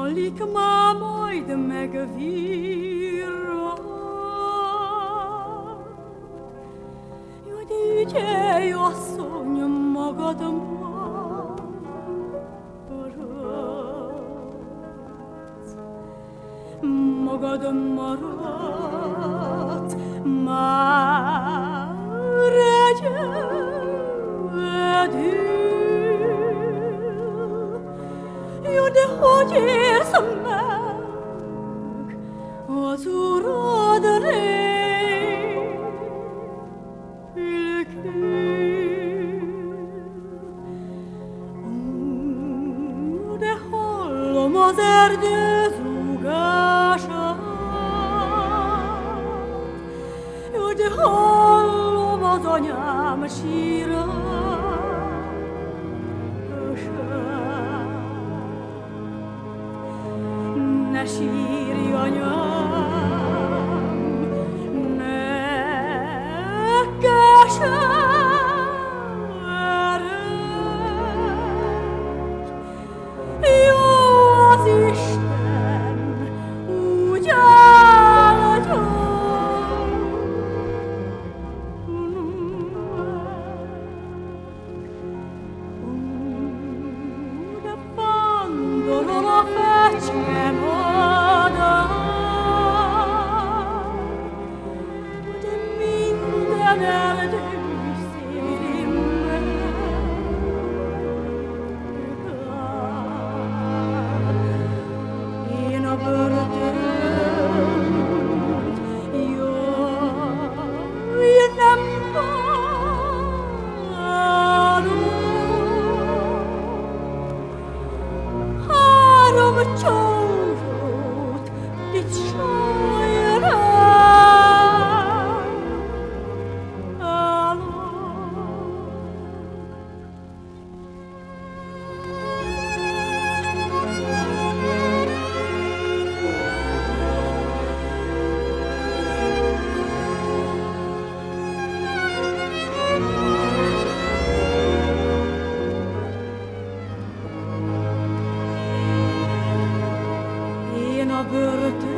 alig már majd megvirra. Jaj, de ügyelj, asszony, magad maradsz, már egyedül. Jó, de hogy érsz meg az urad rélkül? De hallom az erdő zúgását, de hallom az anyám sírását. Ne sírj, anyám, ne keseredj. Jó az Isten, úgy áldjon. De vándorol a fecske madár, de minden erdő szívimben kár. Én a börtönt, jaj, nem várom. Három csóvót dicsálj rám, állok. Én a börtön